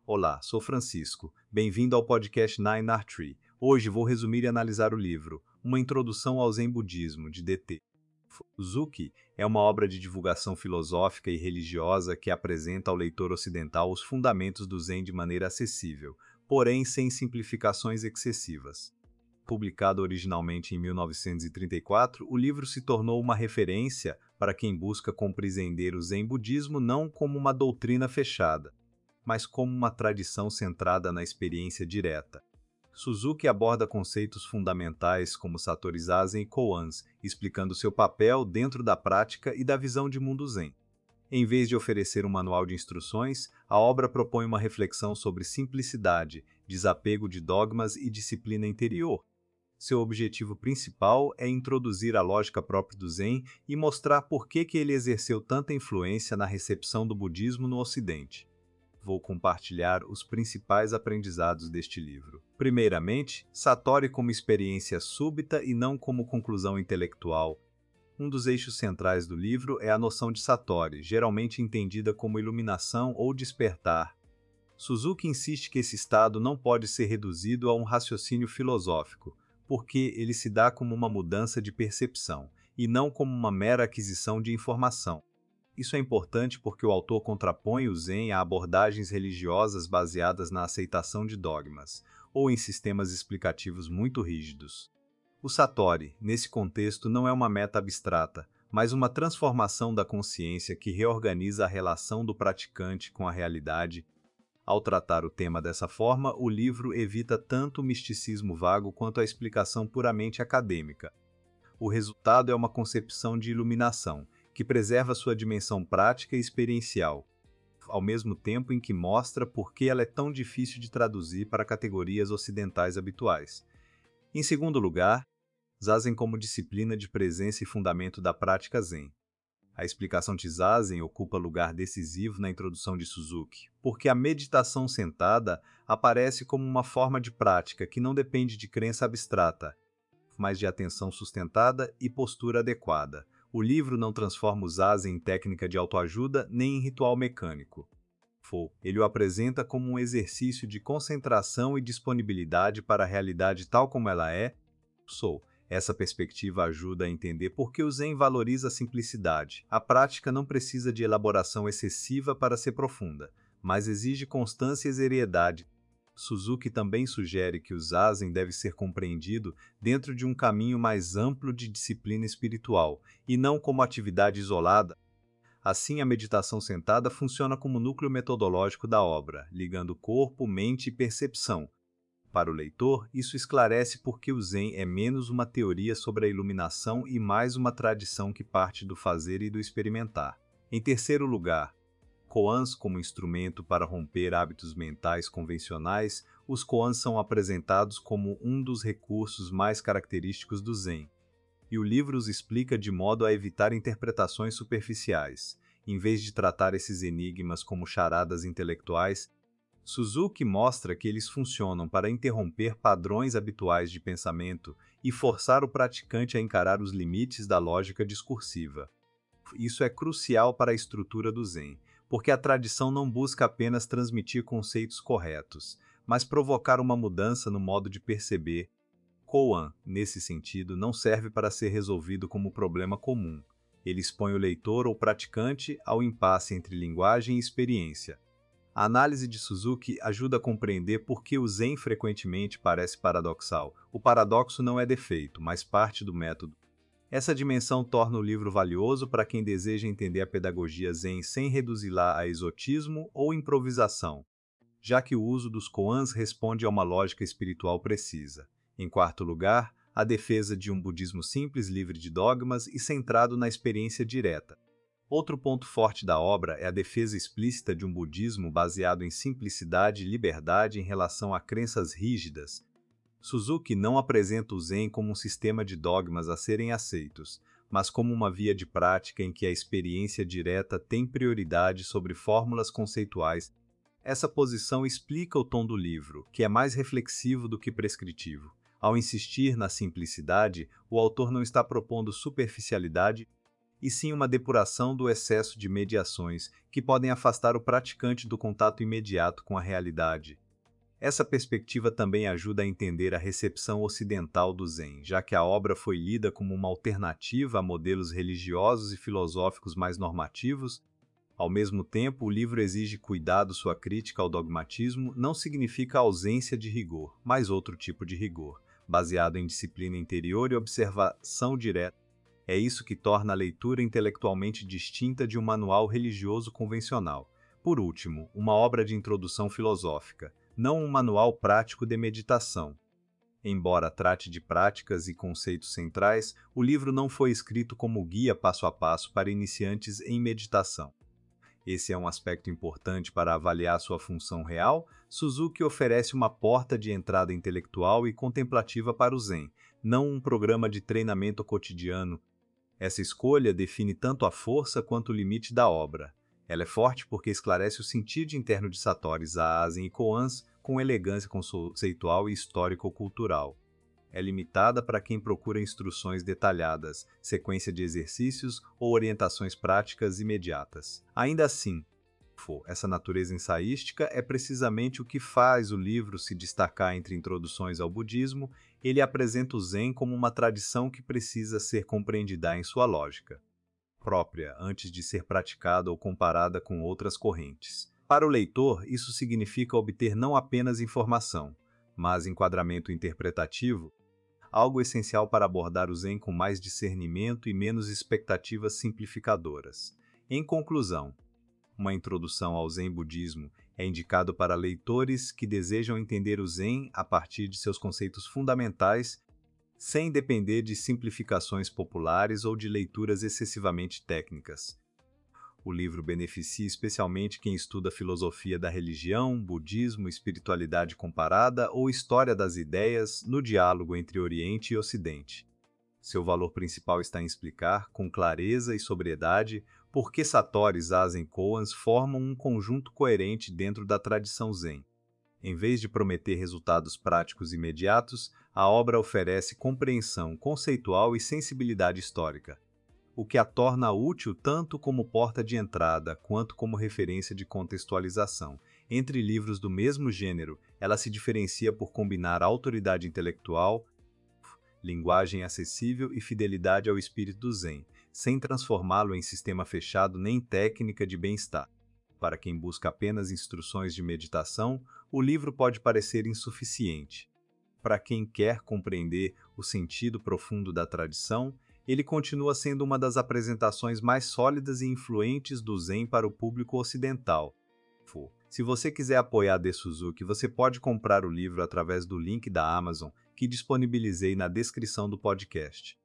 Olá, sou Francisco. Bem-vindo ao podcast Nine Art Tree. Hoje vou resumir e analisar o livro Uma Introdução ao Zen Budismo, de D.T. Suzuki é uma obra de divulgação filosófica e religiosa que apresenta ao leitor ocidental os fundamentos do Zen de maneira acessível, porém sem simplificações excessivas. Publicado originalmente em 1934, o livro se tornou uma referência para quem busca compreender o Zen budismo não como uma doutrina fechada, mas como uma tradição centrada na experiência direta. Suzuki aborda conceitos fundamentais como Satori Zazen e Koans, explicando seu papel dentro da prática e da visão de mundo Zen. Em vez de oferecer um manual de instruções, a obra propõe uma reflexão sobre simplicidade, desapego de dogmas e disciplina interior. Seu objetivo principal é introduzir a lógica própria do Zen e mostrar por que ele exerceu tanta influência na recepção do budismo no Ocidente. Vou compartilhar os principais aprendizados deste livro. Primeiramente, Satori como experiência súbita e não como conclusão intelectual. Um dos eixos centrais do livro é a noção de Satori, geralmente entendida como iluminação ou despertar. Suzuki insiste que esse estado não pode ser reduzido a um raciocínio filosófico, porque ele se dá como uma mudança de percepção, e não como uma mera aquisição de informação. Isso é importante porque o autor contrapõe o Zen a abordagens religiosas baseadas na aceitação de dogmas, ou em sistemas explicativos muito rígidos. O Satori, nesse contexto, não é uma meta abstrata, mas uma transformação da consciência que reorganiza a relação do praticante com a realidade. Ao tratar o tema dessa forma, o livro evita tanto o misticismo vago quanto a explicação puramente acadêmica. O resultado é uma concepção de iluminação, que preserva sua dimensão prática e experiencial, ao mesmo tempo em que mostra por que ela é tão difícil de traduzir para categorias ocidentais habituais. Em segundo lugar, Zazen como disciplina de presença e fundamento da prática Zen. A explicação de Zazen ocupa lugar decisivo na introdução de Suzuki, porque a meditação sentada aparece como uma forma de prática que não depende de crença abstrata, mas de atenção sustentada e postura adequada. O livro não transforma o Zazen em técnica de autoajuda nem em ritual mecânico. Ele o apresenta como um exercício de concentração e disponibilidade para a realidade tal como ela é. Essa perspectiva ajuda a entender por que o Zen valoriza a simplicidade. A prática não precisa de elaboração excessiva para ser profunda, mas exige constância e seriedade. Suzuki também sugere que o Zazen deve ser compreendido dentro de um caminho mais amplo de disciplina espiritual, e não como atividade isolada. Assim, a meditação sentada funciona como núcleo metodológico da obra, ligando corpo, mente e percepção. Para o leitor, isso esclarece por que o Zen é menos uma teoria sobre a iluminação e mais uma tradição que parte do fazer e do experimentar. Em terceiro lugar, koans como instrumento para romper hábitos mentais convencionais. Os koans são apresentados como um dos recursos mais característicos do Zen, e o livro os explica de modo a evitar interpretações superficiais. Em vez de tratar esses enigmas como charadas intelectuais, Suzuki mostra que eles funcionam para interromper padrões habituais de pensamento e forçar o praticante a encarar os limites da lógica discursiva. Isso é crucial para a estrutura do Zen, porque a tradição não busca apenas transmitir conceitos corretos, mas provocar uma mudança no modo de perceber. Koan, nesse sentido, não serve para ser resolvido como problema comum. Ele expõe o leitor ou praticante ao impasse entre linguagem e experiência. A análise de Suzuki ajuda a compreender por que o Zen frequentemente parece paradoxal. O paradoxo não é defeito, mas parte do método. Essa dimensão torna o livro valioso para quem deseja entender a pedagogia Zen sem reduzi-la a exotismo ou improvisação, já que o uso dos koans responde a uma lógica espiritual precisa. Em quarto lugar, a defesa de um budismo simples, livre de dogmas e centrado na experiência direta. Outro ponto forte da obra é a defesa explícita de um budismo baseado em simplicidade e liberdade em relação a crenças rígidas. Suzuki não apresenta o Zen como um sistema de dogmas a serem aceitos, mas como uma via de prática em que a experiência direta tem prioridade sobre fórmulas conceituais. Essa posição explica o tom do livro, que é mais reflexivo do que prescritivo. Ao insistir na simplicidade, o autor não está propondo superficialidade. e sim uma depuração do excesso de mediações que podem afastar o praticante do contato imediato com a realidade. Essa perspectiva também ajuda a entender a recepção ocidental do Zen, já que a obra foi lida como uma alternativa a modelos religiosos e filosóficos mais normativos. Ao mesmo tempo, o livro exige cuidado. Sua crítica ao dogmatismo não significa ausência de rigor, mas outro tipo de rigor, baseado em disciplina interior e observação direta. É isso que torna a leitura intelectualmente distinta de um manual religioso convencional. Por último, uma obra de introdução filosófica, não um manual prático de meditação. Embora trate de práticas e conceitos centrais, o livro não foi escrito como guia passo a passo para iniciantes em meditação. Esse é um aspecto importante para avaliar sua função real. Suzuki oferece uma porta de entrada intelectual e contemplativa para o Zen, não um programa de treinamento cotidiano. Essa escolha define tanto a força quanto o limite da obra. Ela é forte porque esclarece o sentido interno de Satori Zazen e Koans com elegância conceitual e histórico-cultural. É limitada para quem procura instruções detalhadas, sequência de exercícios ou orientações práticas imediatas. Ainda assim, essa natureza ensaística é precisamente o que faz o livro se destacar entre introduções ao budismo. Ele apresenta o Zen como uma tradição que precisa ser compreendida em sua lógica própria antes de ser praticada ou comparada com outras correntes. Para o leitor, isso significa obter não apenas informação, mas enquadramento interpretativo, algo essencial para abordar o Zen com mais discernimento e menos expectativas simplificadoras. Em conclusão, uma introdução ao Zen budismo é indicado para leitores que desejam entender o Zen a partir de seus conceitos fundamentais, sem depender de simplificações populares ou de leituras excessivamente técnicas. O livro beneficia especialmente quem estuda filosofia da religião, budismo, espiritualidade comparada ou história das ideias no diálogo entre Oriente e Ocidente. Seu valor principal está em explicar, com clareza e sobriedade, por que Satori Zazen e Koans formam um conjunto coerente dentro da tradição Zen. Em vez de prometer resultados práticos imediatos, a obra oferece compreensão conceitual e sensibilidade histórica, o que a torna útil tanto como porta de entrada quanto como referência de contextualização. Entre livros do mesmo gênero, ela se diferencia por combinar autoridade intelectual, linguagem acessível e fidelidade ao espírito do Zen, sem transformá-lo em sistema fechado nem técnica de bem-estar. Para quem busca apenas instruções de meditação, o livro pode parecer insuficiente. Para quem quer compreender o sentido profundo da tradição, ele continua sendo uma das apresentações mais sólidas e influentes do Zen para o público ocidental. Se você quiser apoiar De Suzuki, você pode comprar o livro através do link da Amazon que disponibilizei na descrição do podcast.